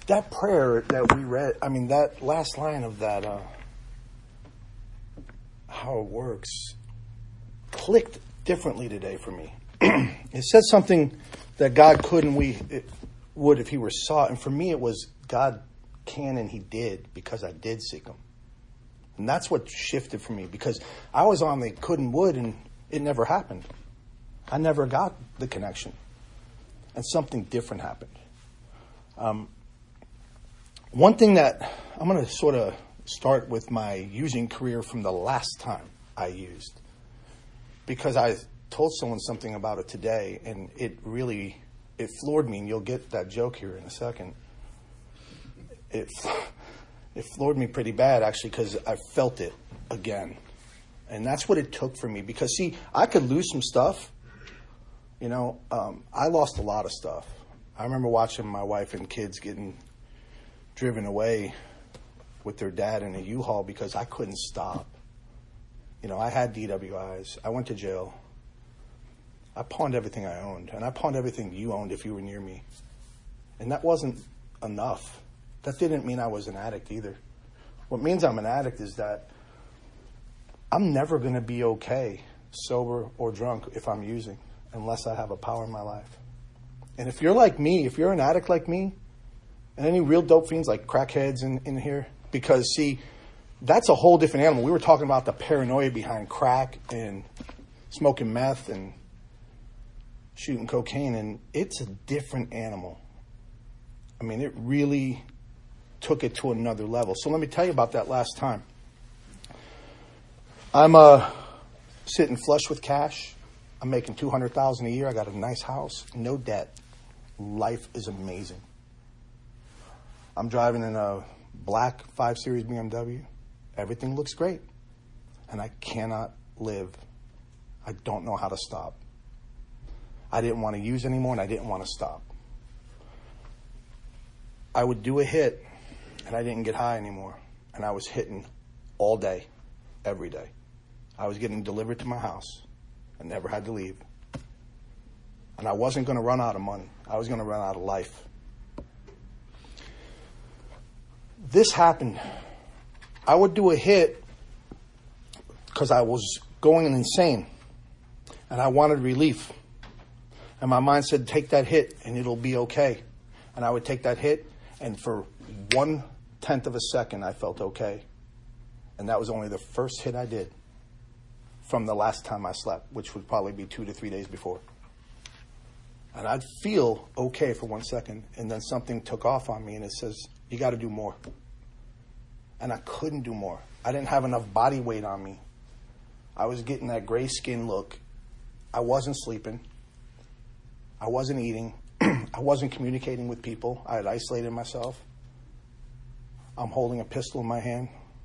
that prayer that we read, I mean, that last line of that, how it works, clicked differently today for me. It said something that God could and would if he were sought. And for me, it was God can and he did because I did seek him. And that's what shifted for me, because I was on the could and would and it never happened. I never got the connection. And something different happened. One thing that I'm going to sort of start with my using career from the last time I used, because I told someone something about it today and it floored me, and you'll get that joke here in a second. It floored me pretty bad, actually, because I felt it again. And that's what it took for me, because, see, I could lose some stuff. You know, I lost a lot of stuff. I remember watching my wife and kids getting driven away with their dad in a U-Haul because I couldn't stop. You know, I had DWIs. I went to jail. I pawned everything I owned, and I pawned everything you owned if you were near me. And that wasn't enough. That didn't mean I was an addict either. What means I'm an addict is that I'm never going to be okay, sober or drunk, if I'm using, unless I have a power in my life. And if you're like me, if you're an addict like me, and any real dope fiends like crackheads in here, because, see, that's a whole different animal. We were talking about the paranoia behind crack and smoking meth and shooting cocaine, and it's a different animal. I mean, it really took it to another level. So let me tell you about that last time. I'm sitting flush with cash. I'm making $200,000 a year. I got a nice house, no debt. Life is amazing. I'm driving in a black 5 Series BMW. Everything looks great. And I cannot live. I don't know how to stop. I didn't want to use anymore, and I didn't want to stop. I would do a hit, and I didn't get high anymore. And I was hitting all day, every day. I was getting delivered to my house. I never had to leave. And I wasn't going to run out of money. I was going to run out of life. This happened. I would do a hit because I was going insane. And I wanted relief. And my mind said, take that hit and it'll be okay. And I would take that hit, and for 1/10 of a second, I felt okay. And that was only the first hit I did from the last time I slept, which would probably be 2 to 3 days before. And I'd feel okay for 1 second, and then something took off on me, and it says, you got to do more. And I couldn't do more. I didn't have enough body weight on me. I was getting that gray skin look. I wasn't sleeping. I wasn't eating. I wasn't communicating with people. I had isolated myself. I'm holding a pistol in my hand.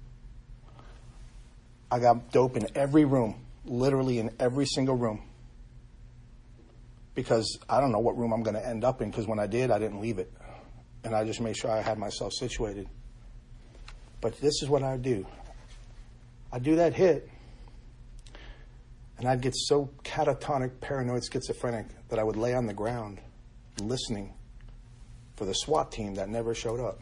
I got dope in every room, literally in every single room. Because I don't know what room I'm going to end up in, because when I did, I didn't leave it. And I just made sure I had myself situated. But this is what I do. I'd do that hit, and I'd get so catatonic, paranoid, schizophrenic that I would lay on the ground listening for the SWAT team that never showed up.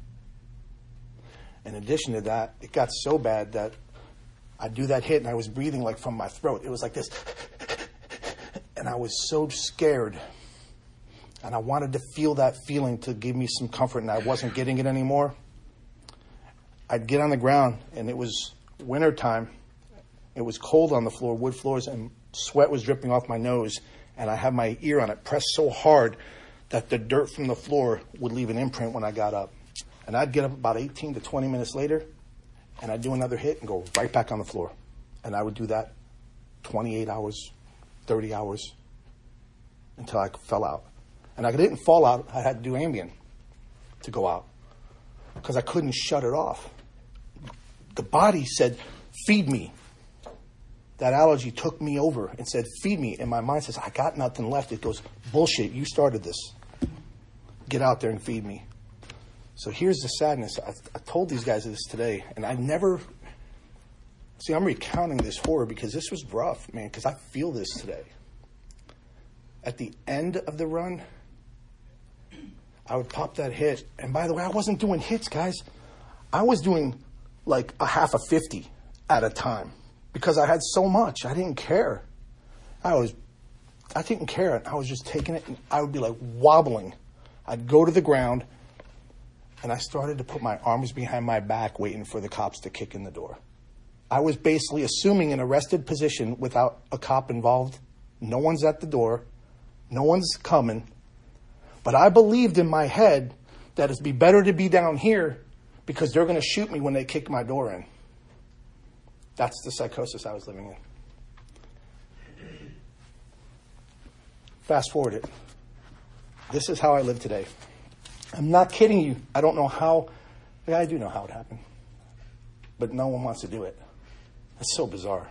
In addition to that, it got so bad that I'd do that hit and I was breathing like from my throat. It was like this. And I was so scared. And I wanted to feel that feeling to give me some comfort, and I wasn't getting it anymore. I'd get on the ground, and it was wintertime. It was cold on the floor, wood floors, and sweat was dripping off my nose. And I had my ear on it pressed so hard that the dirt from the floor would leave an imprint when I got up. And I'd get up about 18 to 20 minutes later, and I'd do another hit and go right back on the floor. And I would do that 28 hours, 30 hours, until I fell out. And I didn't fall out. I had to do Ambien to go out because I couldn't shut it off. The body said, feed me. That allergy took me over and said, feed me. And my mind says, I got nothing left. It goes, bullshit, you started this. Get out there and feed me. So here's the sadness. I told these guys this today, and I never... See, I'm recounting this horror because this was rough, man, because I feel this today. At the end of the run, I would pop that hit. And by the way, I wasn't doing hits, guys. I was doing like a half a 50 at a time because I had so much. I didn't care. I didn't care. I was just taking it, and I would be like wobbling. I'd go to the ground, and I started to put my arms behind my back waiting for the cops to kick in the door. I was basically assuming an arrested position without a cop involved. No one's at the door. No one's coming. But I believed in my head that it'd be better to be down here because they're going to shoot me when they kick my door in. That's the psychosis I was living in. Fast forward it. This is how I live today. I'm not kidding you. I don't know how. Yeah, I do know how it happened. But no one wants to do it. It's so bizarre.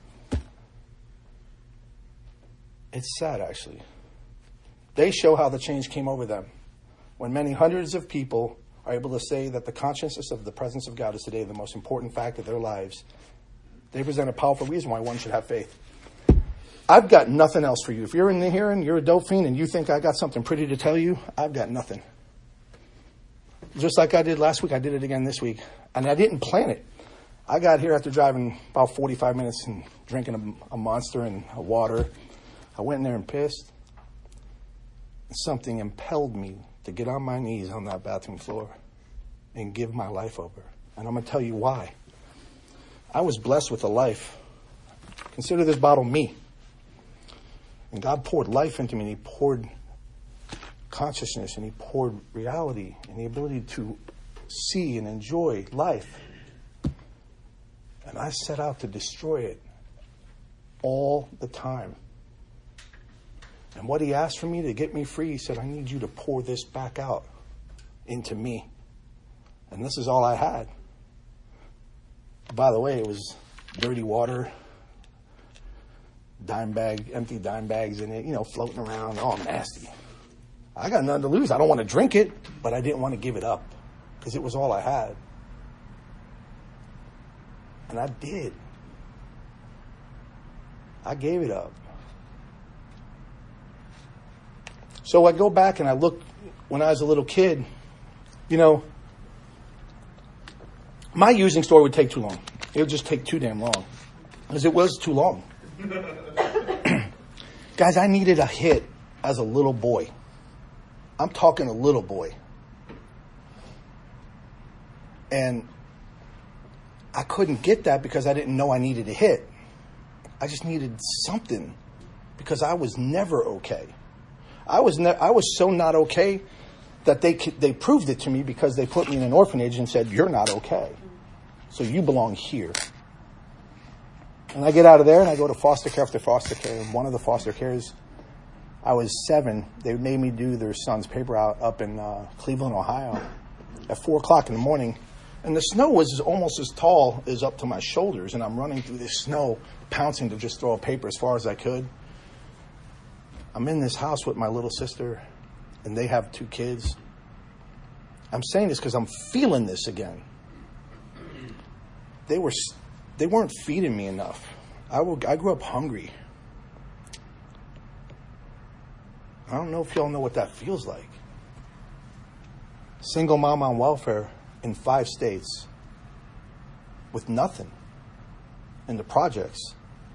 It's sad, actually. They show how the change came over them. When many hundreds of people are able to say that the consciousness of the presence of God is today the most important fact of their lives, they present a powerful reason why one should have faith. I've got nothing else for you. If you're in here and you're a dope fiend and you think I got something pretty to tell you, I've got nothing. Just like I did last week, I did it again this week. And I didn't plan it. I got here after driving about 45 minutes and drinking a Monster and a water. I went in there and pissed. Something impelled me to get on my knees on that bathroom floor and give my life over. And I'm going to tell you why. I was blessed with a life. Consider this bottle me. And God poured life into me, and he poured consciousness, and he poured reality, and the ability to see and enjoy life. And I set out to destroy it all the time. And what he asked for me to get me free, he said, I need you to pour this back out into me. And this is all I had. By the way, it was dirty water, empty dime bags in it, floating around, all nasty. I got nothing to lose. I don't want to drink it, but I didn't want to give it up because it was all I had. And I did. I gave it up. So I go back and I look when I was a little kid, my using story would take too long. It would just take too damn long because it was too long. Guys, I needed a hit as a little boy. I'm talking a little boy. And I couldn't get that because I didn't know I needed a hit. I just needed something because I was never okay. I was so not okay that they proved it to me because they put me in an orphanage and said, you're not okay. So you belong here. And I get out of there and I go to foster care after foster care. And one of the foster cares, I was 7. They made me do their son's paper out up in Cleveland, Ohio at 4 o'clock in the morning. And the snow was almost as tall as up to my shoulders. And I'm running through this snow, pouncing to just throw a paper as far as I could. I'm in this house with my little sister, and they have 2 kids. I'm saying this because I'm feeling this again. They weren't feeding me enough. I grew up hungry. I don't know if y'all know what that feels like. Single mom on welfare in 5 states with nothing in the projects.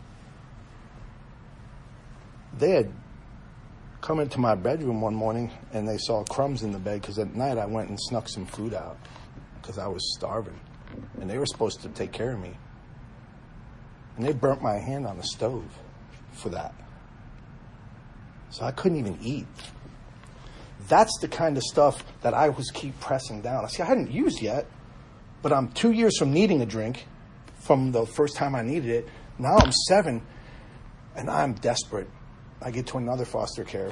They had come into my bedroom one morning and they saw crumbs in the bed because at night I went and snuck some food out because I was starving. And they were supposed to take care of me. And they burnt my hand on the stove for that. So I couldn't even eat. That's the kind of stuff that I was keep pressing down. See, I hadn't used yet, but I'm 2 years from needing a drink from the first time I needed it. Now I'm 7, and I'm desperate. I get to another foster care.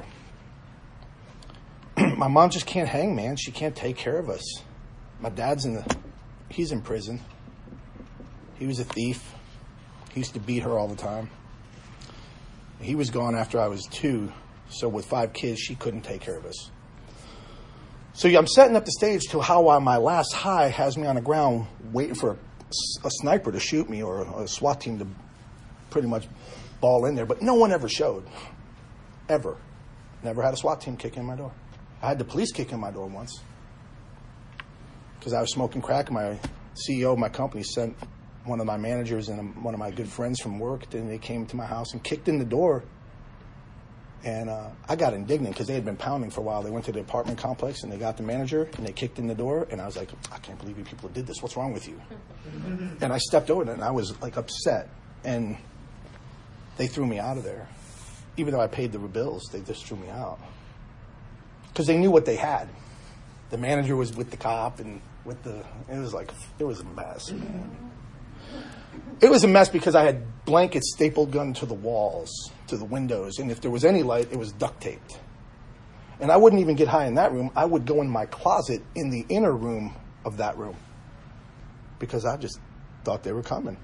My mom just can't hang, man. She can't take care of us. My dad's he's in prison. He was a thief. He used to beat her all the time. He was gone after I was 2. So with 5 kids, she couldn't take care of us. So I'm setting up the stage to how my last high has me on the ground waiting for a sniper to shoot me or a SWAT team to pretty much ball in there. But no one ever showed. Ever. Never had a SWAT team kick in my door. I had the police kick in my door once because I was smoking crack. My CEO of my company sent one of my managers and one of my good friends from work, and they came to my house and kicked in the door. And I got indignant because they had been pounding for a while. They went to the apartment complex, and they got the manager, and they kicked in the door. And I was like, I can't believe you people did this. What's wrong with you? And I stepped over it, and I was, like, upset. And they threw me out of there. Even though I paid the bills, they just threw me out. Because they knew what they had. The manager was with the cop, and it was a mess, man. It was a mess because I had blankets stapled gun to the walls, to the windows, and if there was any light, it was duct taped. And I wouldn't even get high in that room. I would go in my closet in the inner room of that room because I just thought they were coming.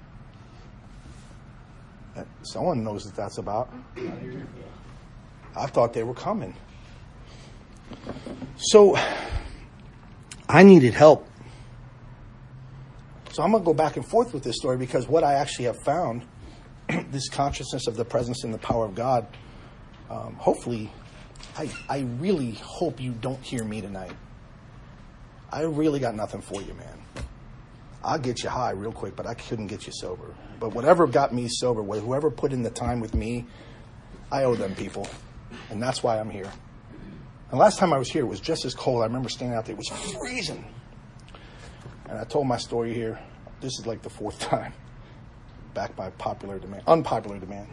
And someone knows what that's about. I thought they were coming. So I needed help. So I'm going to go back and forth with this story because what I actually have found, this consciousness of the presence and the power of God, hopefully, I really hope you don't hear me tonight. I really got nothing for you, man. I'll get you high real quick, but I couldn't get you sober. But whatever got me sober, whoever put in the time with me, I owe them people. And that's why I'm here. And last time I was here, it was just as cold. I remember standing out there. It was freezing. And I told my story here. This is like the fourth time. Back by unpopular demand.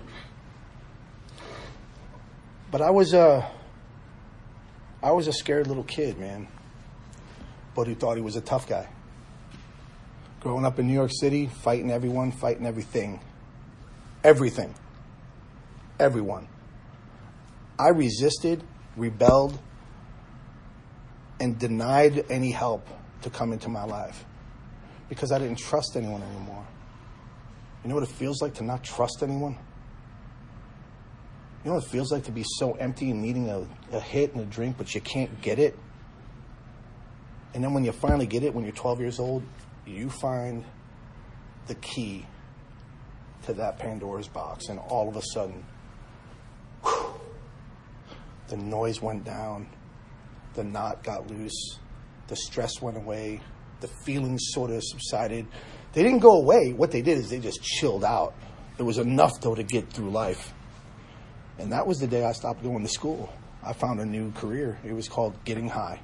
But I was a scared little kid, man. But who thought he was a tough guy. Growing up in New York City, fighting everyone, fighting everything. Everything. Everyone. I resisted, rebelled, and denied any help to come into my life because I didn't trust anyone anymore. You know what it feels like to not trust anyone? You know what it feels like to be so empty and needing a hit and a drink, but you can't get it? And then when you finally get it, when you're 12 years old, you find the key to that Pandora's box, and all of a sudden, whew, the noise went down, the knot got loose, the stress went away, the feelings sort of subsided. They didn't go away. What they did is they just chilled out. It was enough, though, to get through life. And that was the day I stopped going to school. I found a new career. It was called getting high.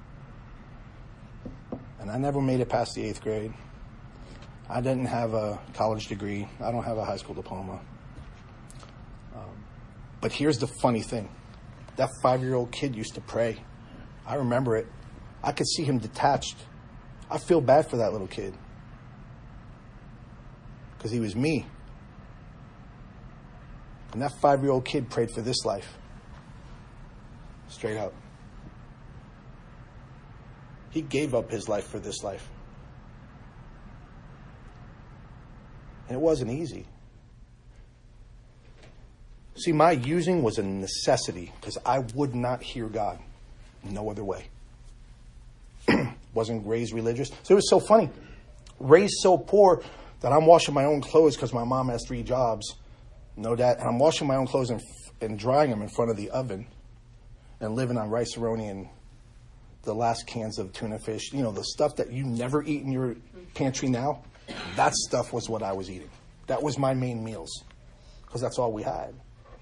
And I never made it past the 8th grade. I didn't have a college degree. I don't have a high school diploma. But here's the funny thing. That 5-year-old kid used to pray. I remember it. I could see him detached. I feel bad for that little kid. Because he was me. And that 5-year-old kid prayed for this life. Straight up. He gave up his life for this life. And it wasn't easy. See, my using was a necessity because I would not hear God no other way. Wasn't raised religious. So it was so funny. Raised so poor that I'm washing my own clothes because my mom has 3 jobs. No dad. And I'm washing my own clothes and drying them in front of the oven and living on rice-a-roni and the last cans of tuna fish. You know, the stuff that you never eat in your pantry now. That stuff was what I was eating. That was my main meals because that's all we had.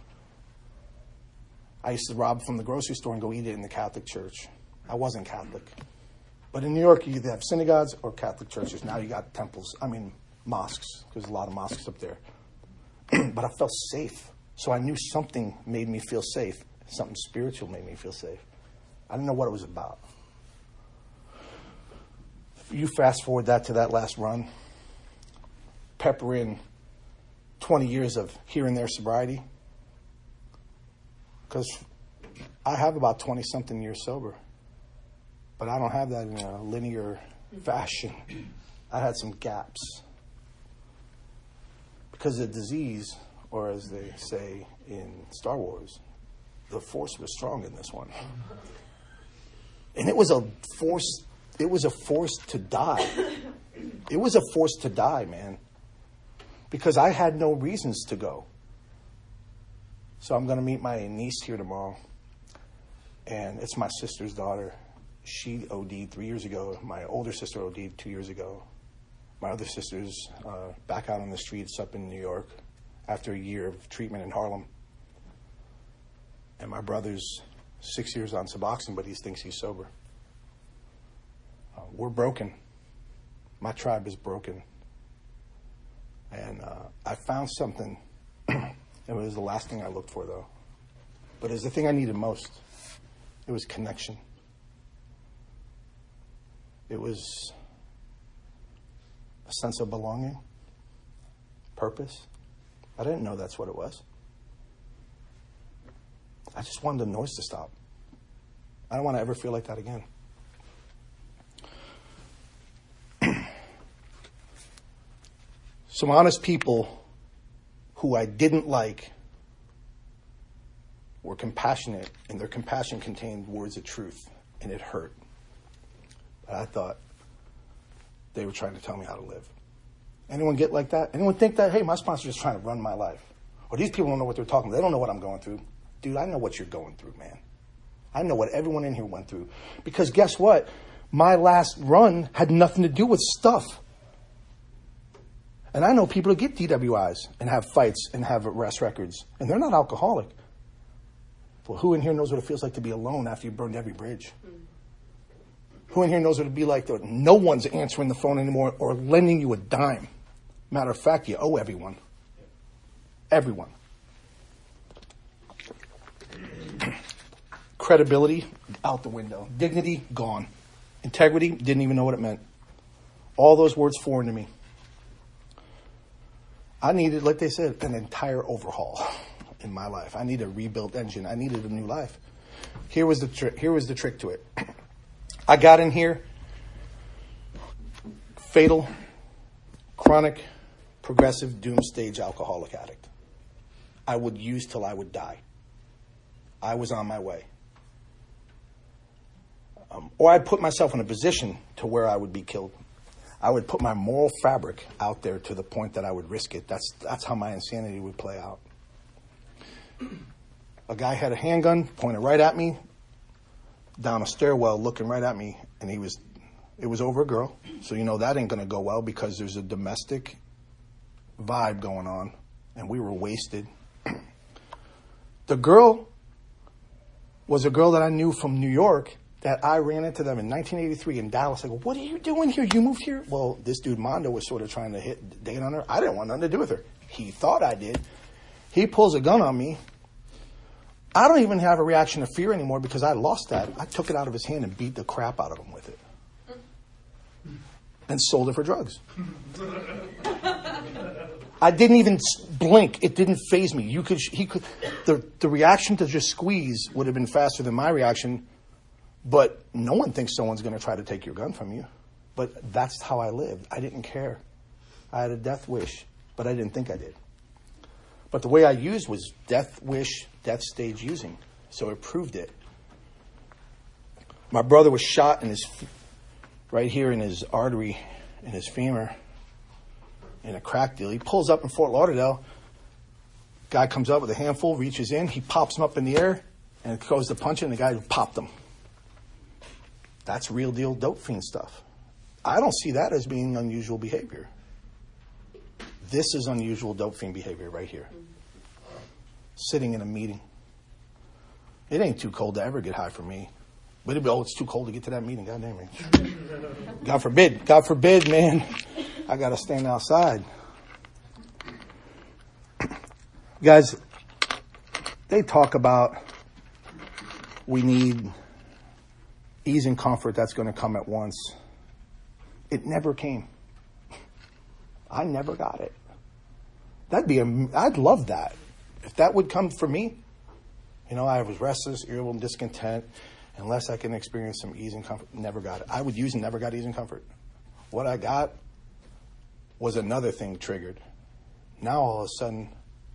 I used to rob from the grocery store and go eat it in the Catholic church. I wasn't Catholic. But in New York, you either have synagogues or Catholic churches. Now you got temples. Mosques. There's a lot of mosques up there. But I felt safe. So I knew something made me feel safe. Something spiritual made me feel safe. I didn't know what it was about. You fast forward that to that last run. Pepper in 20 years of here and there sobriety. Because I have about 20-something years sober. But I don't have that in a linear fashion. I had some gaps. Because the disease, or as they say in Star Wars, the Force was strong in this one. And it was a force to die. It was a force to die, man. Because I had no reasons to go. So I'm going to meet my niece here tomorrow. And it's my sister's daughter. She OD'd 3 years ago. My older sister OD'd 2 years ago. My other sister's back out on the streets up in New York after a year of treatment in Harlem. And my brother's 6 years on Suboxone, but he thinks he's sober. We're broken. My tribe is broken. And I found something. It was the last thing I looked for, though. But it was the thing I needed most. It was connection. It was a sense of belonging, purpose. I didn't know that's what it was. I just wanted the noise to stop. I don't want to ever feel like that again. Some honest people who I didn't like were compassionate, and their compassion contained words of truth, and it hurt. But I thought they were trying to tell me how to live. Anyone get like that? Anyone think that, hey, my sponsor's just trying to run my life? Or these people don't know what they're talking about. They don't know what I'm going through. Dude, I know what you're going through, man. I know what everyone in here went through. Because guess what? My last run had nothing to do with stuff. And I know people who get DWIs and have fights and have arrest records, and they're not alcoholic. Well, who in here knows what it feels like to be alone after you burned every bridge? Who in here knows what it'd be like that no one's answering the phone anymore or lending you a dime? Matter of fact, you owe everyone. Everyone. Credibility, out the window. Dignity, gone. Integrity, didn't even know what it meant. All those words foreign to me. I needed, like they said, an entire overhaul in my life. I needed a rebuilt engine. I needed a new life. Here was the trick to it. I got in here, fatal, chronic, progressive, doom stage alcoholic addict. I would use till I would die. I was on my way. Or I'd put myself in a position to where I would be killed. I would put my moral fabric out there to the point that I would risk it. That's how my insanity would play out. A guy had a handgun pointed right at me, down a stairwell looking right at me, and it was over a girl. So you know that ain't going to go well because there's a domestic vibe going on, and we were wasted. The girl was a girl that I knew from New York that I ran into them in 1983 in Dallas. I go, what are you doing here? You moved here? Well, this dude Mondo was sort of trying to date on her. I didn't want nothing to do with her. He thought I did. He pulls a gun on me. I don't even have a reaction of fear anymore because I lost that. I took it out of his hand and beat the crap out of him with it. And sold it for drugs. I didn't even blink. It didn't faze me. The reaction to just squeeze would have been faster than my reaction. But no one thinks someone's going to try to take your gun from you. But that's how I lived. I didn't care. I had a death wish, but I didn't think I did. But the way I used was death wish, death stage using. So it proved it. My brother was shot in right here in his artery, in his femur, in a crack deal. He pulls up in Fort Lauderdale. Guy comes up with a handful, reaches in, he pops him up in the air, and it goes to punch him, and the guy popped him. That's real deal dope fiend stuff. I don't see that as being unusual behavior. This is unusual dope fiend behavior right here. Sitting in a meeting. It ain't too cold to ever get high for me. But it'd be, it's too cold to get to that meeting. God damn it. God forbid, man. I got to stand outside. Guys, they talk about we need ease and comfort that's going to come at once. It never came. I never got it. I'd love that. If that would come for me, I was restless, irritable, and discontent. Unless I can experience some ease and comfort, never got it. I would use and never got ease and comfort. What I got was another thing triggered. Now all of a sudden,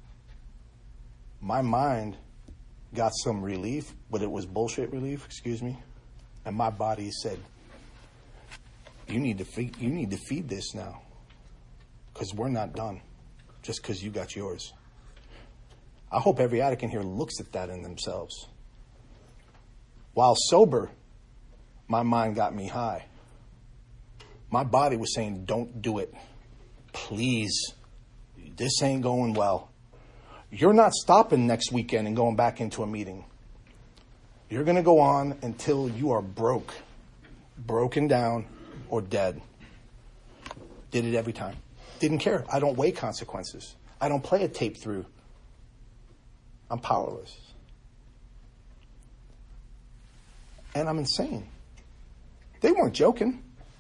my mind got some relief, but it was bullshit relief, and my body said, you need to feed this now, because we're not done just because you got yours. I hope every addict in here looks at that in themselves. While sober, my mind got me high. My body was saying, don't do it. Please. This ain't going well. You're not stopping next weekend and going back into a meeting. You're going to go on until you are broken down, or dead. Did it every time. Didn't care. I don't weigh consequences. I don't play a tape through. I'm powerless. And I'm insane. They weren't joking.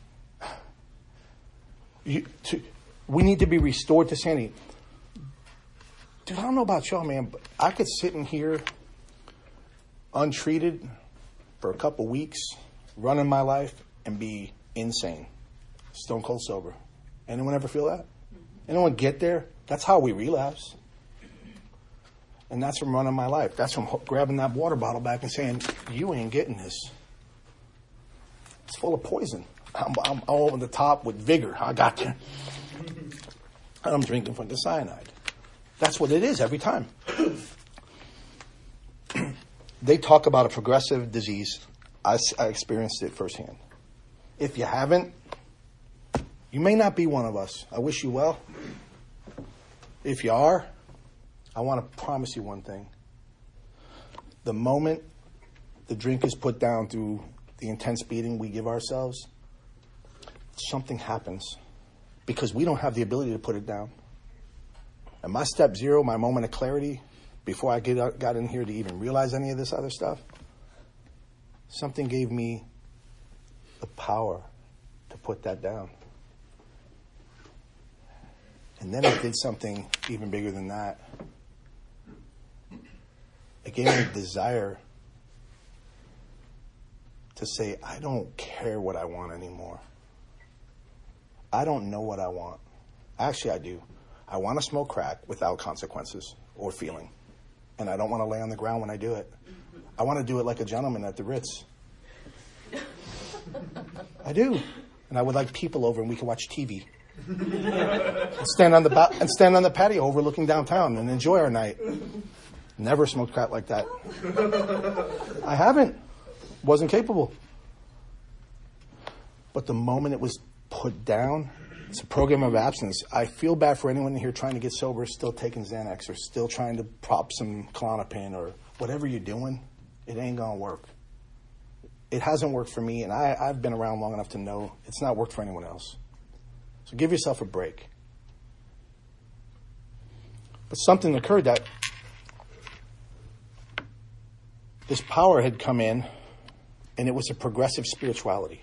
We need to be restored to sanity. Dude, I don't know about y'all, man, but I could sit in here untreated for a couple weeks, running my life, and be insane. Stone cold sober. Anyone ever feel that? Anyone get there? That's how we relapse. And that's from running my life. That's from grabbing that water bottle back and saying, you ain't getting this. It's full of poison. I'm all on the top with vigor. I got you. And I'm drinking from the cyanide. That's what it is every time. They talk about a progressive disease. I experienced it firsthand. If you haven't, you may not be one of us. I wish you well. If you are, I want to promise you one thing. The moment the drink is put down through the intense beating we give ourselves, something happens because we don't have the ability to put it down. And my step zero, my moment of clarity, before I got in here to even realize any of this other stuff, something gave me the power to put that down. And then it did something even bigger than that. It gave me a desire to say, I don't care what I want anymore. I don't know what I want. Actually, I do. I want to smoke crack without consequences or feeling. And I don't want to lay on the ground when I do it. I want to do it like a gentleman at the Ritz. I do. And I would like people over and we can watch TV. And stand on the patio overlooking downtown and enjoy our night. Never smoked crack like that. I haven't. Wasn't capable. But the moment it was put down, it's a program of abstinence. I feel bad for anyone here trying to get sober, still taking Xanax, or still trying to prop some Klonopin, or whatever you're doing. It ain't going to work. It hasn't worked for me, and I've been around long enough to know it's not worked for anyone else. So give yourself a break. But something occurred that this power had come in, and it was a progressive spirituality.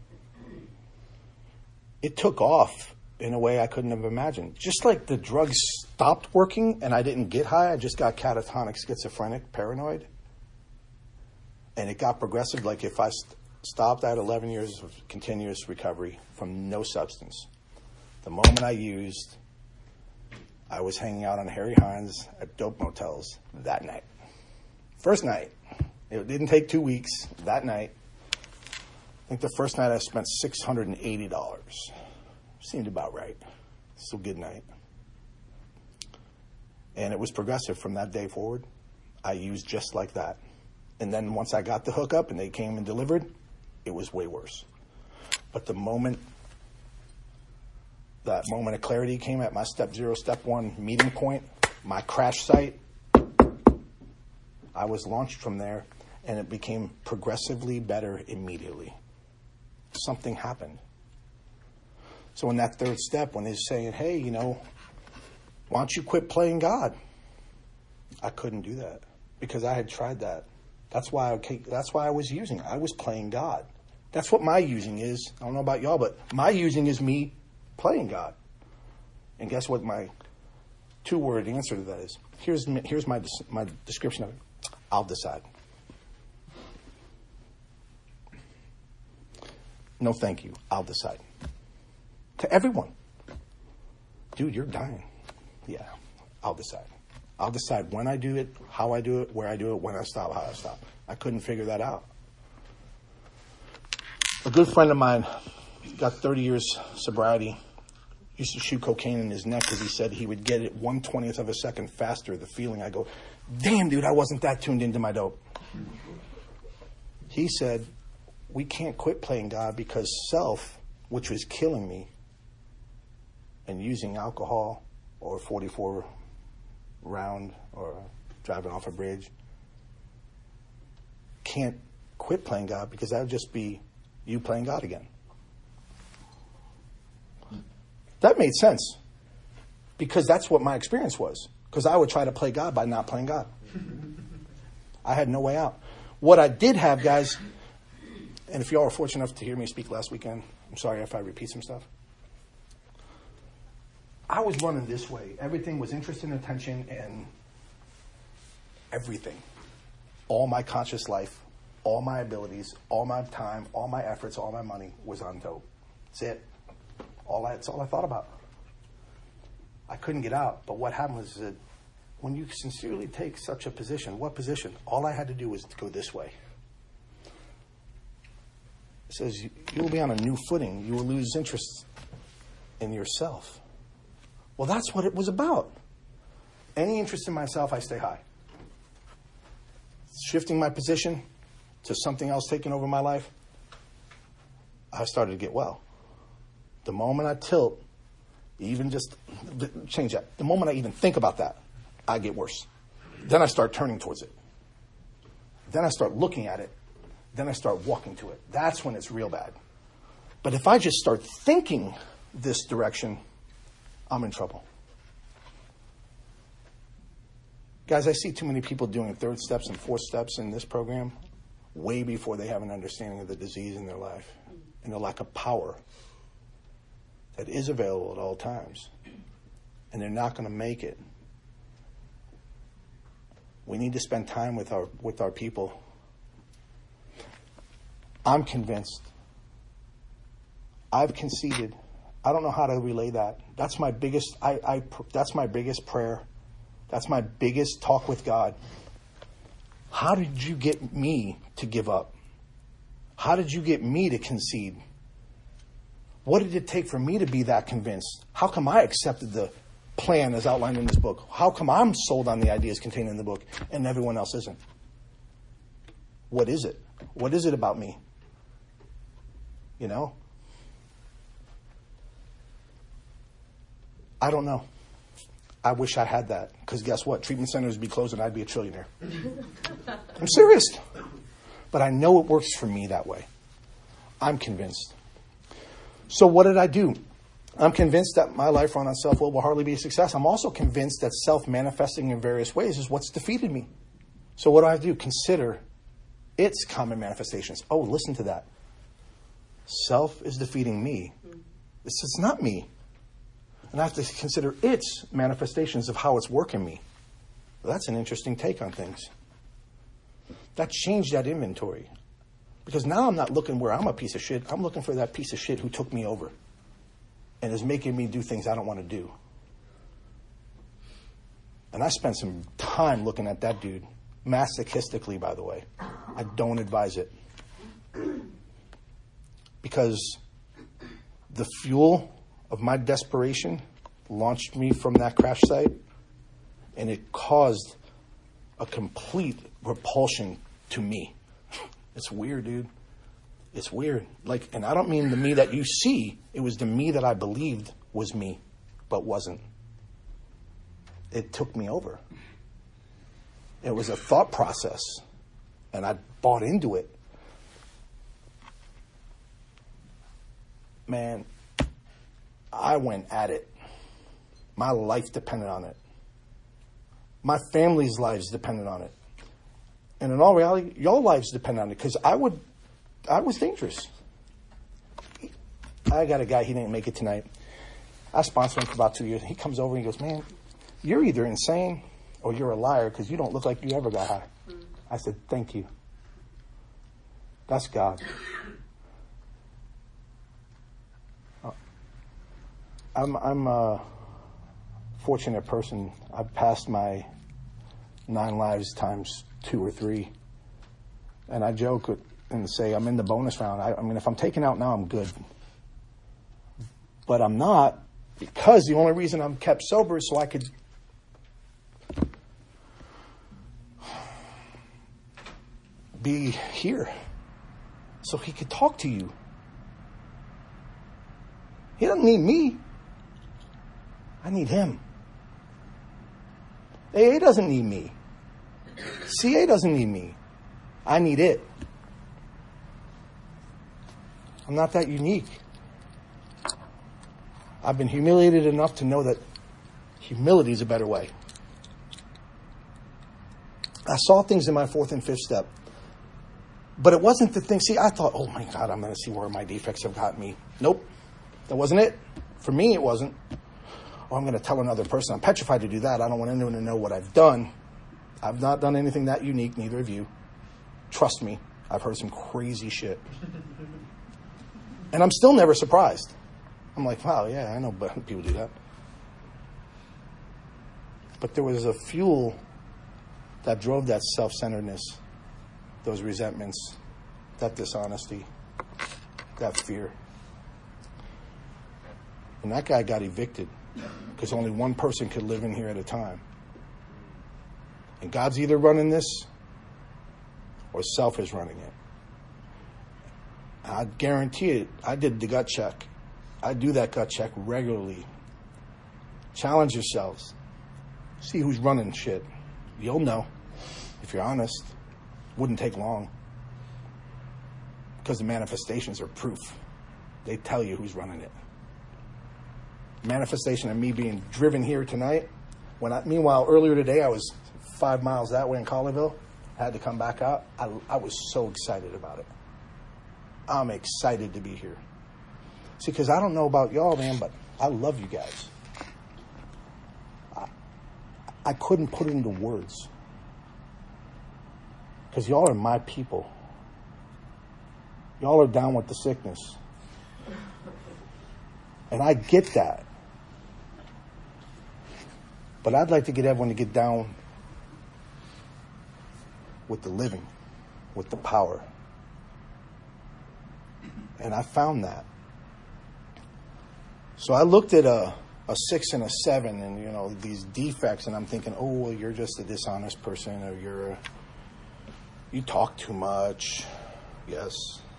It took off in a way I couldn't have imagined. Just like the drugs stopped working and I didn't get high, I just got catatonic, schizophrenic, paranoid. And it got progressive. Like if I stopped, I had 11 years of continuous recovery from no substance. The moment I used, I was hanging out on Harry Hines at dope motels that night. First night. It didn't take 2 weeks. That night. I think the first night I spent $680. Seemed about right. Still a good night. And it was progressive from that day forward. I used just like that. And then once I got the hookup and they came and delivered, it was way worse. But the moment that moment of clarity came at my step 0, step 1 meeting point, my crash site, I was launched from there, and it became progressively better immediately. Something happened. So in that third step, when they're saying, hey, why don't you quit playing God? I couldn't do that because I had tried that. That's why I was using. I was playing God. That's what my using is. I don't know about y'all, but my using is me playing God. And guess what my 2-word answer to that is? Here's my description of it. I'll decide. No, thank you. I'll decide. To everyone. Dude, you're dying. Yeah, I'll decide. I'll decide when I do it, how I do it, where I do it, when I stop, how I stop. I couldn't figure that out. A good friend of mine got 30 years sobriety. Used to shoot cocaine in his neck because he said he would get it 1/20th of a second faster, the feeling. I go, damn, dude, I wasn't that tuned into my dope. He said, we can't quit playing God because self, which was killing me, and using alcohol or 44 round or driving off a bridge, can't quit playing God because that would just be you playing God again. That made sense because that's what my experience was. Because I would try to play God by not playing God. I had no way out. What I did have, guys, and if y'all are fortunate enough to hear me speak last weekend, I'm sorry if I repeat some stuff. I was running this way. Everything was interest and attention and everything. All my conscious life, all my abilities, all my time, all my efforts, all my money was on dope. That's it. That's all I thought about. I couldn't get out. But what happened was that when you sincerely take such a position, what position? All I had to do was to go this way. It says you will be on a new footing. You will lose interest in yourself. Well, that's what it was about. Any interest in myself, I stay high. Shifting my position to something else taking over my life, I started to get well. The moment I tilt, even just change that. The moment I even think about that, I get worse. Then I start turning towards it. Then I start looking at it. Then I start walking to it. That's when it's real bad. But if I just start thinking this direction, I'm in trouble. Guys, I see too many people doing third steps and fourth steps in this program way before they have an understanding of the disease in their life and the lack of power that is available at all times. And they're not going to make it. We need to spend time with our people. I'm convinced. I've conceded. I don't know how to relay that. That's my biggest. That's my biggest prayer. That's my biggest talk with God. How did you get me to give up? How did you get me to concede? What did it take for me to be that convinced? How come I accepted the plan as outlined in this book? How come I'm sold on the ideas contained in the book and everyone else isn't? What is it? What is it about me? You know? I don't know. I wish I had that. Because guess what? Treatment centers would be closed and I'd be a trillionaire. I'm serious. But I know it works for me that way. I'm convinced. So what did I do? I'm convinced that my life run on self-will will hardly be a success. I'm also convinced that self-manifesting in various ways is what's defeated me. So what do I do? Consider its common manifestations. Oh, listen to that. Self is defeating me. It's not me. And I have to consider its manifestations of how it's working me. Well, that's an interesting take on things. That changed that inventory. Because now I'm not looking where I'm a piece of shit. I'm looking for that piece of shit who took me over and is making me do things I don't want to do. And I spent some time looking at that dude, masochistically, by the way. I don't advise it. Because the fuel of my desperation launched me from that crash site, and it caused a complete repulsion to me. It's weird, dude. It's weird. And I don't mean the me that you see. It was the me that I believed was me, but wasn't. It took me over. It was a thought process, and I bought into it. Man, I went at it. My life depended on it. My family's lives depended on it. And in all reality, your lives depend on it, because I was dangerous. I got a guy, he didn't make it tonight. I sponsored him for about 2 years. He comes over and he goes, man, you're either insane or you're a liar because you don't look like you ever got high. I said, thank you. That's God. I'm a fortunate person. I've passed my 9 lives times 2 or 3. And I joke and say I'm in the bonus round. I mean, if I'm taken out now, I'm good. But I'm not, because the only reason I'm kept sober is so I could be here so he could talk to you. He doesn't need me. I need him. AA doesn't need me. CA doesn't need me. I need it. I'm not that unique. I've been humiliated enough to know that humility is a better way. I saw things in my fourth and fifth step. But it wasn't the thing. See, I thought, oh my God, I'm going to see where my defects have gotten me. Nope. That wasn't it. For me, it wasn't. Oh, I'm going to tell another person. I'm petrified to do that. I don't want anyone to know what I've done. I've not done anything that unique, neither of you. Trust me, I've heard some crazy shit. And I'm still never surprised. I'm like, wow, yeah, I know people do that. But there was a fuel that drove that self-centeredness, those resentments, that dishonesty, that fear. And that guy got evicted because only one person could live in here at a time. And God's either running this or self is running it. I guarantee it. I did the gut check. I do that gut check regularly. Challenge yourselves. See who's running shit. You'll know if you're honest. Wouldn't take long. Because the manifestations are proof. They tell you who's running it. Manifestation of me being driven here tonight. Meanwhile, earlier today, I was 5 miles that way in Colleyville. I had to come back out. I was so excited about it. I'm excited to be here. See, because I don't know about y'all, man, but I love you guys. I couldn't put it into words. Because y'all are my people. Y'all are down with the sickness. And I get that. But I'd like to get everyone to get down with the living, with the power. And I found that. So I looked at a 6 and a 7 and, you know, these defects, and I'm thinking, oh, well, you're just a dishonest person, or you talk too much. Yes.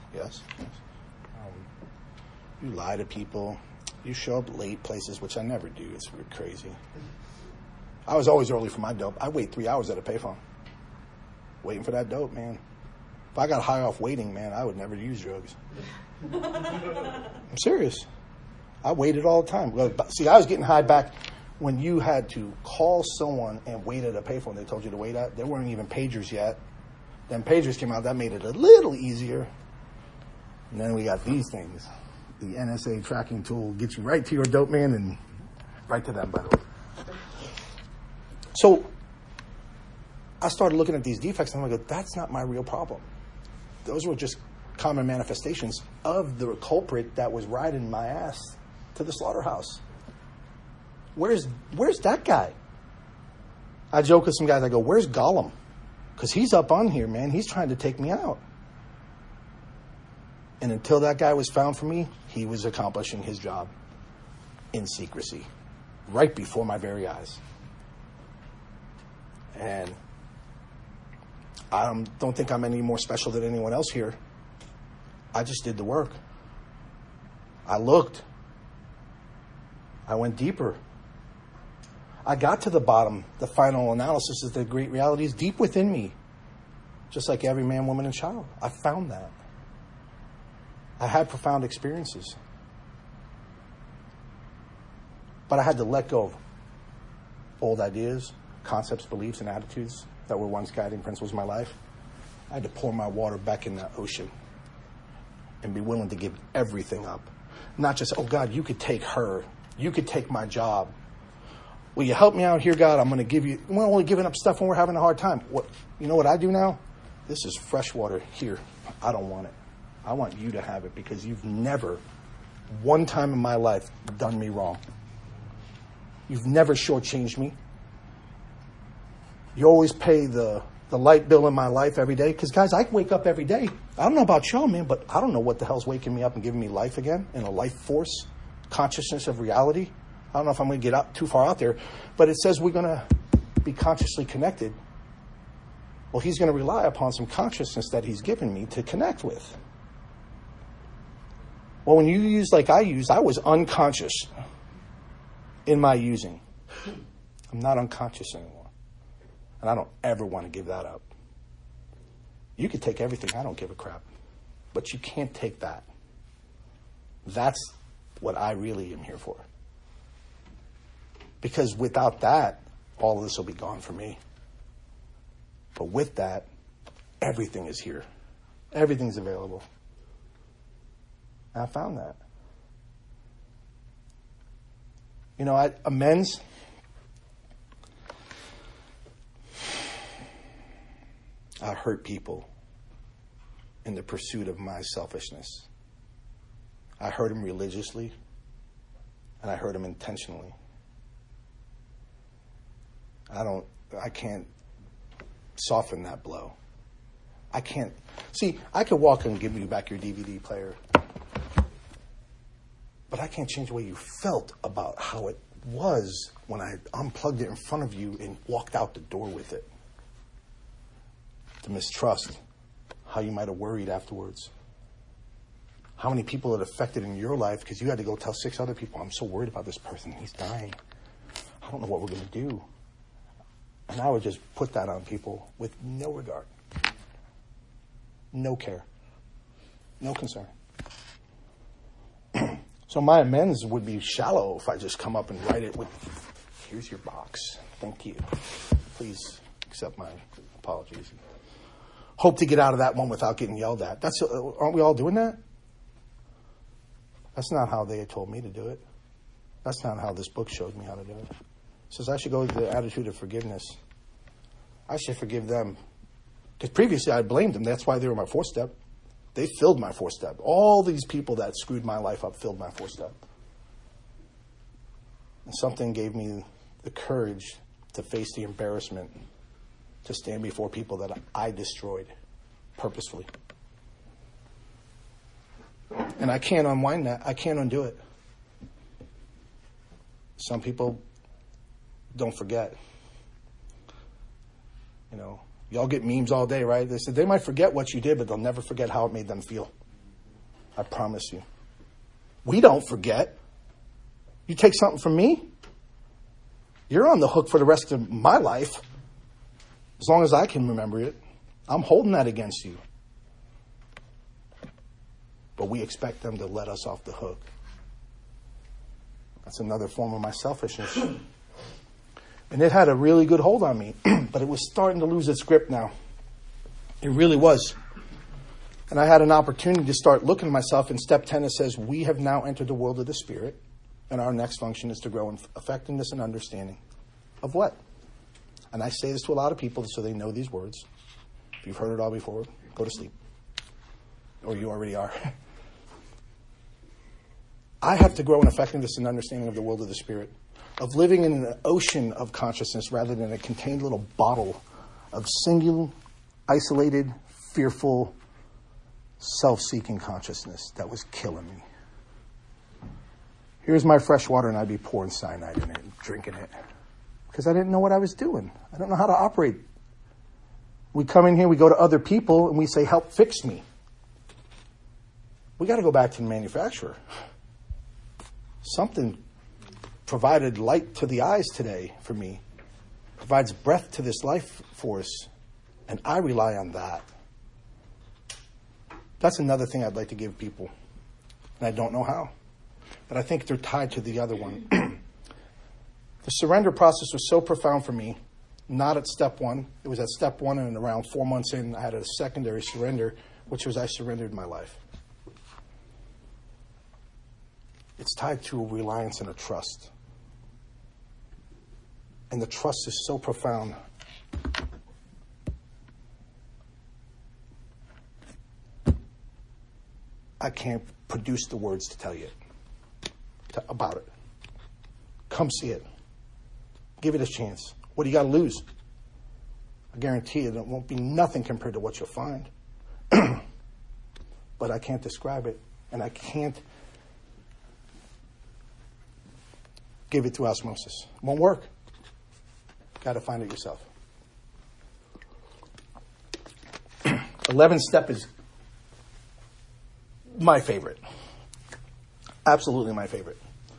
You lie to people. You show up late places, which I never do. It's crazy. I was always early for my dope. I wait 3 hours at a payphone. Waiting for that dope, man. If I got high off waiting, man, I would never use drugs. I'm serious. I waited all the time. See, I was getting high back when you had to call someone and wait at a payphone they told you to wait at. There weren't even pagers yet. Then pagers came out. That made it a little easier. And then we got these things. The NSA tracking tool gets you right to your dope man and right to them, by the way. So I started looking at these defects and I'm like, that's not my real problem. Those were just common manifestations of the culprit that was riding my ass to the slaughterhouse. Where's that guy? I joke with some guys, I go, where's Gollum? Because he's up on here, man. He's trying to take me out. And until that guy was found for me, he was accomplishing his job in secrecy, right before my very eyes. And I don't think I'm any more special than anyone else here. I just did the work. I looked. I went deeper. I got to the bottom. The final analysis is the great reality is deep within me. Just like every man, woman, and child. I found that. I had profound experiences. But I had to let go of old ideas, concepts, beliefs, and attitudes that were once guiding principles of my life. I had to pour my water back in that ocean and be willing to give everything up. Not just, oh, God, you could take her. You could take my job. Will you help me out here, God? I'm going to give you... We're only giving up stuff when we're having a hard time. You know what I do now? This is fresh water here. I don't want it. I want you to have it because you've never, one time in my life, done me wrong. You've never shortchanged me. You always pay the light bill in my life every day. Because, guys, I wake up every day. I don't know about y'all, man, but I don't know what the hell's waking me up and giving me life again in a life force, consciousness of reality. I don't know if I'm going to get too far out there. But it says we're going to be consciously connected. Well, he's going to rely upon some consciousness that he's given me to connect with. Well, when you use like I use, I was unconscious in my using. I'm not unconscious anymore. And I don't ever want to give that up. You could take everything. I don't give a crap. But you can't take that. That's what I really am here for. Because without that, all of this will be gone for me. But with that, everything is here. Everything's available. And I found that. You know, amends. I hurt people in the pursuit of my selfishness. I hurt them religiously, and I hurt them intentionally. I can't soften that blow. I can't. See, I could walk and give you back your DVD player, but I can't change the way you felt about how it was when I unplugged it in front of you and walked out the door with it. The mistrust, how you might have worried afterwards. How many people it affected in your life because you had to go tell 6 other people, I'm so worried about this person, he's dying. I don't know what we're going to do. And I would just put that on people with no regard. No care. No concern. So my amends would be shallow if I just come up and write it with, here's your box. Thank you. Please accept my apologies. Hope to get out of that one without getting yelled at. Aren't we all doing that? That's not how they had told me to do it. That's not how this book showed me how to do it. It says I should go with the attitude of forgiveness. I should forgive them. Because previously I blamed them. That's why they were my 4th step. They filled my 4th step. All these people that screwed my life up filled my 4th step. And something gave me the courage to face the embarrassment, to stand before people that I destroyed purposefully. And I can't unwind that. I can't undo it. Some people don't forget. You know, y'all get memes all day, right? They said they might forget what you did, but they'll never forget how it made them feel. I promise you. We don't forget. You take something from me, you're on the hook for the rest of my life. As long as I can remember it, I'm holding that against you. But we expect them to let us off the hook. That's another form of my selfishness. And it had a really good hold on me, but it was starting to lose its grip now. It really was. And I had an opportunity to start looking at myself. In step 10, it says, we have now entered the world of the Spirit, and our next function is to grow in effectiveness and understanding of what? And I say this to a lot of people so they know these words. If you've heard it all before, go to sleep. Or you already are. I have to grow in effectiveness and understanding of the world of the Spirit, of living in an ocean of consciousness rather than a contained little bottle of single, isolated, fearful, self-seeking consciousness that was killing me. Here's my fresh water and I'd be pouring cyanide in it and drinking it because I didn't know what I was doing. I don't know how to operate. We come in here, we go to other people and we say, help fix me. We got to go back to the manufacturer. Something provided light to the eyes today for me, provides breath to this life force, and I rely on that. That's another thing I'd like to give people, and I don't know how, but I think they're tied to the other one. The surrender process was so profound for me, not at step 1. It was at step 1, and around 4 months in, I had a secondary surrender, which was I surrendered my life. It's tied to a reliance and a trust. And the trust is so profound. I can't produce the words to tell you about it. Come see it. Give it a chance. What do you got to lose? I guarantee you it won't be nothing compared to what you'll find. But I can't describe it. And I can't give it through osmosis. It won't work. Got to find it yourself. 11th step is my favorite. Absolutely my favorite.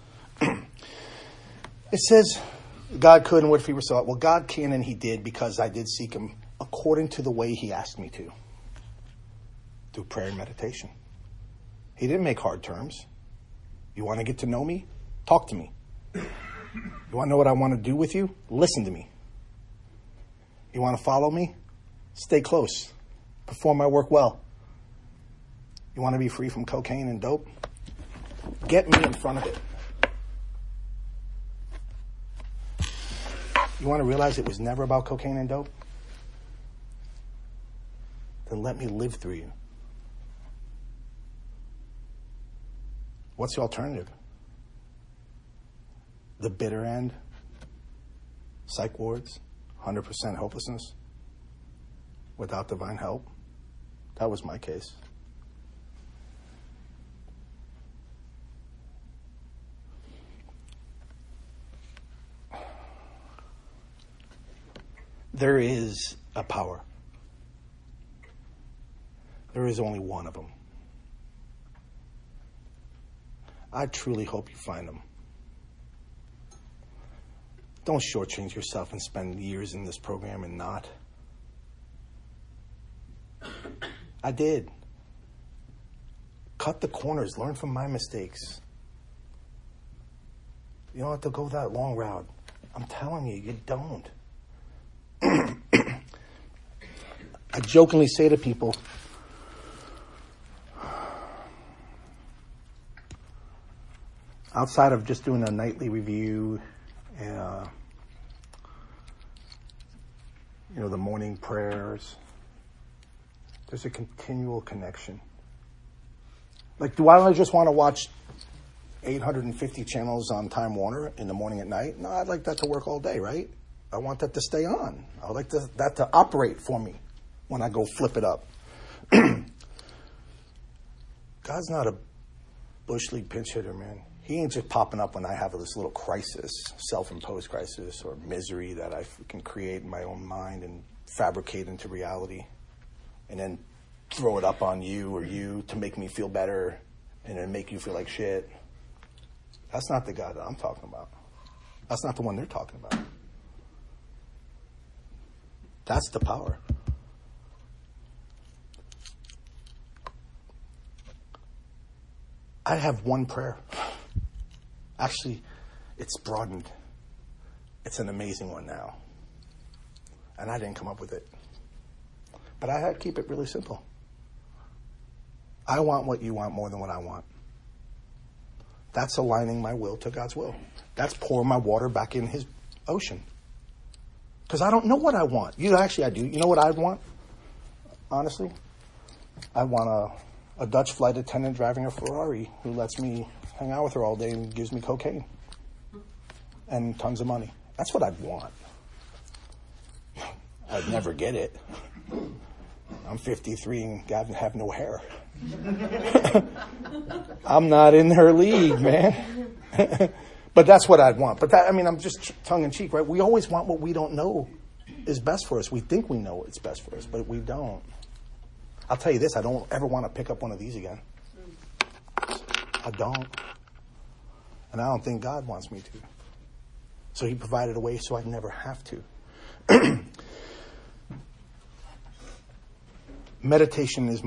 It says, God could, and what if he were sought? Well, God can, and he did, because I did seek him according to the way he asked me to, through prayer and meditation. He didn't make hard terms. You want to get to know me? Talk to me. You want to know what I want to do with you? Listen to me. You want to follow me? Stay close. Perform my work well. You want to be free from cocaine and dope? Get me in front of it. You want to realize it was never about cocaine and dope? Then let me live through you. What's the alternative? The bitter end? Psych wards? 100% hopelessness? Without divine help? That was my case. There is a power. There is only one of them. I truly hope you find them. Don't shortchange yourself and spend years in this program and not. I did. Cut the corners. Learn from my mistakes. You don't have to go that long route. I'm telling you, you don't. I jokingly say to people, outside of just doing a nightly review, the morning prayers, there's a continual connection. Like, do I just want to watch 850 channels on Time Warner in the morning at night? No, I'd like that to work all day, right? I want that to stay on. I would like that to operate for me when I go flip it up. God's not a bush league pinch hitter, man. He ain't just popping up when I have this little crisis, self-imposed crisis or misery that I can create in my own mind and fabricate into reality and then throw it up on you to make me feel better and then make you feel like shit. That's not the God that I'm talking about. That's not the one they're talking about. That's the power. I have one prayer. Actually, it's broadened. It's an amazing one now. And I didn't come up with it. But I had to keep it really simple. I want what you want more than what I want. That's aligning my will to God's will. That's pouring my water back in his ocean. Because I don't know what I want. I do. You know what I want? Honestly? I want a Dutch flight attendant driving a Ferrari who lets me hang out with her all day and gives me cocaine. And tons of money. That's what I'd want. I'd never get it. I'm 53 and have no hair. I'm not in her league, man. But that's what I'd want. But I'm just tongue in cheek, right? We always want what we don't know is best for us. We think we know what's best for us, but we don't. I'll tell you this, I don't ever want to pick up one of these again. I don't. And I don't think God wants me to. So he provided a way so I'd never have to. Meditation is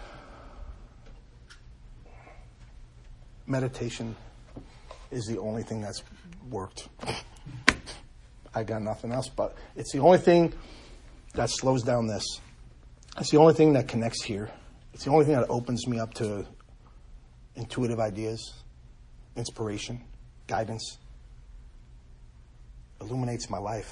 the only thing that's worked. I got nothing else, but it's the only thing that slows down this. It's the only thing that connects here. It's the only thing that opens me up to intuitive ideas, inspiration, guidance. Illuminates my life.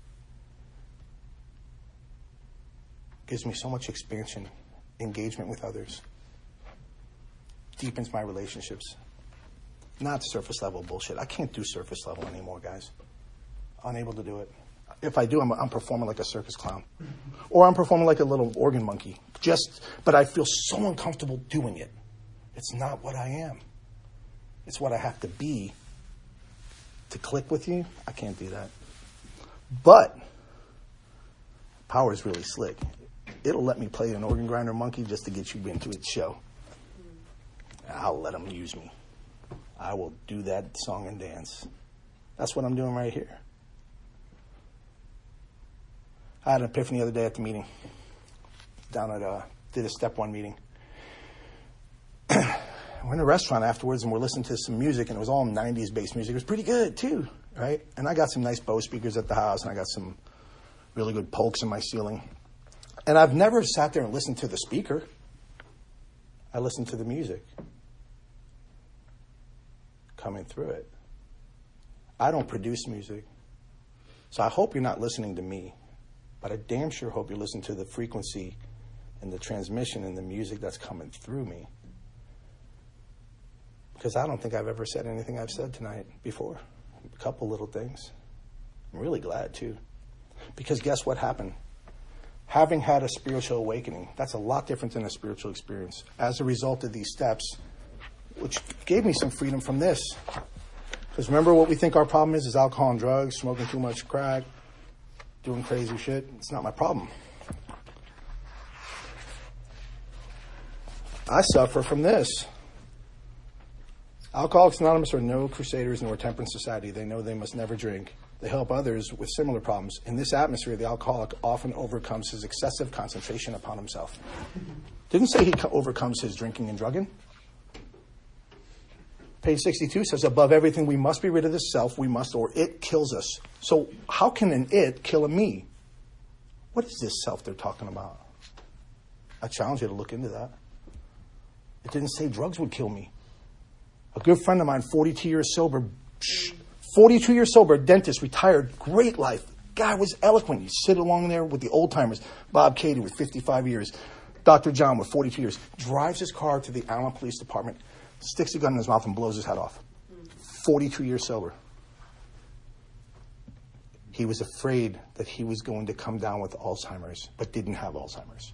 Gives me so much expansion, engagement with others. Deepens my relationships. Not surface level bullshit. I can't do surface level anymore, guys. Unable to do it. If I do, I'm performing like a circus clown. Or I'm performing like a little organ monkey. But I feel so uncomfortable doing it. It's not what I am. It's what I have to be to click with you. I can't do that. But power is really slick. It'll let me play an organ grinder monkey just to get you into its show. I'll let them use me. I will do that song and dance. That's what I'm doing right here. I had an epiphany the other day at the meeting. Down at, did a step one meeting. We're in a restaurant afterwards and we're listening to some music, and it was all 90s based music. It was pretty good too, right? And I got some nice Bose speakers at the house, and I got some really good Polks in my ceiling. And I've never sat there and listened to the speaker. I listened to the music coming through it. I don't produce music. So I hope you're not listening to me, but I damn sure hope you're listening to the frequency and the transmission and the music that's coming through me. Because I don't think I've ever said anything I've said tonight before. A couple little things. I'm really glad too. Because guess what happened? Having had a spiritual awakening, that's a lot different than a spiritual experience. As a result of these steps, which gave me some freedom from this. Because remember what we think our problem is alcohol and drugs, smoking too much crack, doing crazy shit. It's not my problem. I suffer from this. Alcoholics Anonymous are no crusaders nor temperance society. They know they must never drink. They help others with similar problems. In this atmosphere, the alcoholic often overcomes his excessive concentration upon himself. Didn't say he overcomes his drinking and drugging. Page 62 says, above everything, we must be rid of this self. We must, or it kills us. So how can an it kill a me? What is this self they're talking about? I challenge you to look into that. It didn't say drugs would kill me. A good friend of mine, 42 years sober, 42 years sober, dentist, retired, great life. Guy was eloquent. He'd sit along there with the old timers. Bob Cady with 55 years. Dr. John with 42 years. Drives his car to the Allen Police Department, sticks a gun in his mouth and blows his head off. 42 years sober. He was afraid that he was going to come down with Alzheimer's, but didn't have Alzheimer's.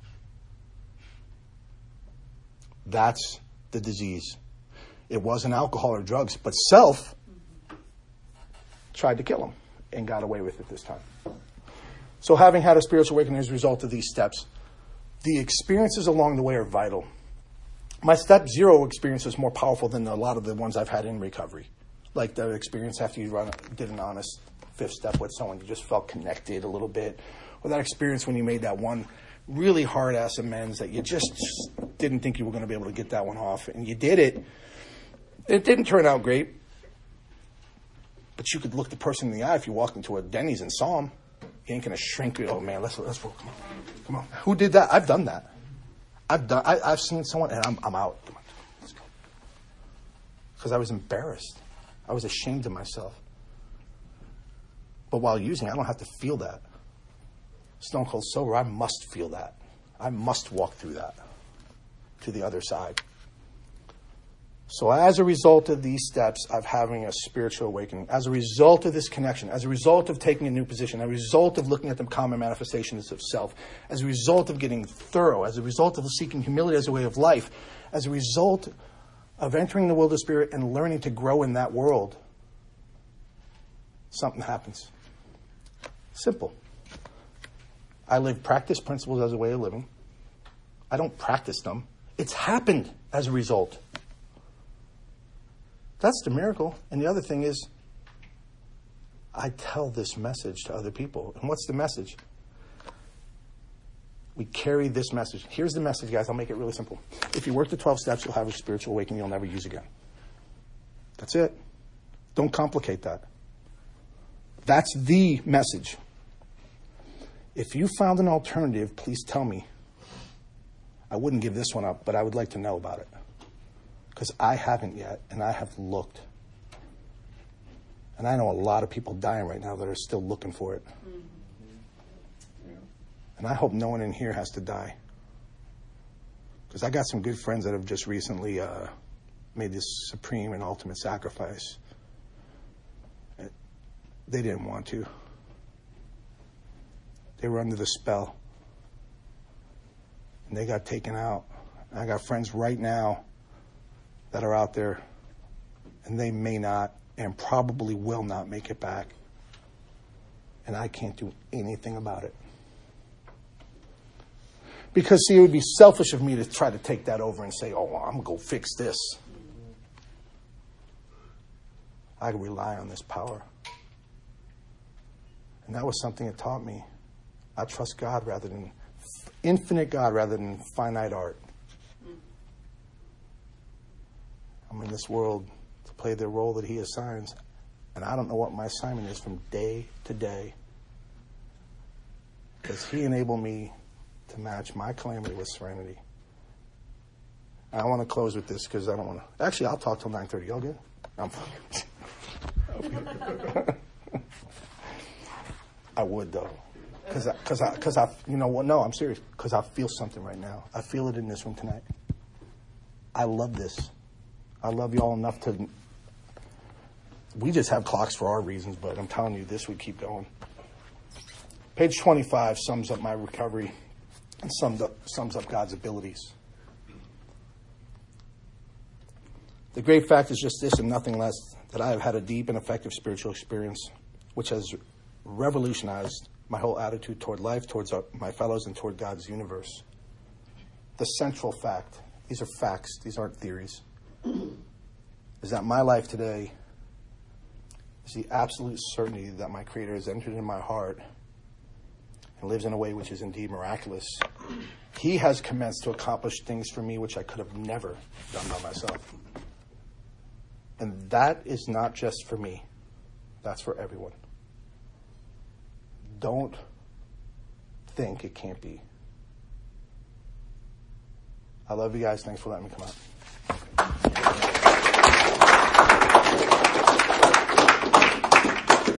That's the disease. It wasn't alcohol or drugs, but self tried to kill him and got away with it this time. So having had a spiritual awakening as a result of these steps, the experiences along the way are vital. My step 0 experience is more powerful than a lot of the ones I've had in recovery. Like the experience after you did an honest 5th step with someone, you just felt connected a little bit. Or that experience when you made that one really hard-ass amends that you just didn't think you were going to be able to get that one off. And you did it. It didn't turn out great. But you could look the person in the eye if you walked into a Denny's and saw him. You ain't going to shrink it. Oh, man, let's roll. Come on. Who did that? I've done that. I've seen someone, and I'm out. Come on, let's go. Because I was embarrassed. I was ashamed of myself. But while using, I don't have to feel that. Stone cold sober, I must feel that. I must walk through that to the other side. So as a result of these steps of having a spiritual awakening, as a result of this connection, as a result of taking a new position, as a result of looking at the common manifestations of self, as a result of getting thorough, as a result of seeking humility as a way of life, as a result of entering the world of spirit and learning to grow in that world, something happens. Simple. I live practice principles as a way of living. I don't practice them. It's happened as a result. That's the miracle. And the other thing is, I tell this message to other people. And what's the message? We carry this message. Here's the message, guys. I'll make it really simple. If you work the 12 steps, you'll have a spiritual awakening you'll never use again. That's it. Don't complicate that. That's the message. If you found an alternative, please tell me. I wouldn't give this one up, but I would like to know about it. Because I haven't yet, and I have looked. And I know a lot of people dying right now that are still looking for it. And I hope no one in here has to die. Because I got some good friends that have just recently made this supreme and ultimate sacrifice. They didn't want to. They were under the spell. And they got taken out. And I got friends right now that are out there, and they may not and probably will not make it back. And I can't do anything about it. Because, see, it would be selfish of me to try to take that over and say, oh, well, I'm going to go fix this. I could rely on this power. And that was something it taught me. I trust God rather than infinite God rather than finite art. I'm in this world to play the role that he assigns, and I don't know what my assignment is from day to day. Does he enable me to match my calamity with serenity? And I want to close with this because I don't want to. Actually, I'll talk till 9:30. Y'all good? I'm fine. I would though, because I, you know what? No, I'm serious. Because I feel something right now. I feel it in this room tonight. I love this. I love y'all enough to. We just have clocks for our reasons, but I'm telling you, this would keep going. Page 25 sums up my recovery and sums up God's abilities. The great fact is just this and nothing less, that I have had a deep and effective spiritual experience, which has revolutionized my whole attitude toward life, towards my fellows, and toward God's universe. The central fact, these are facts, these aren't theories, is that my life today is the absolute certainty that my Creator has entered in my heart and lives in a way which is indeed miraculous. He has commenced to accomplish things for me which I could have never done by myself. And that is not just for me. That's for everyone. Don't think it can't be. I love you guys. Thanks for letting me come out.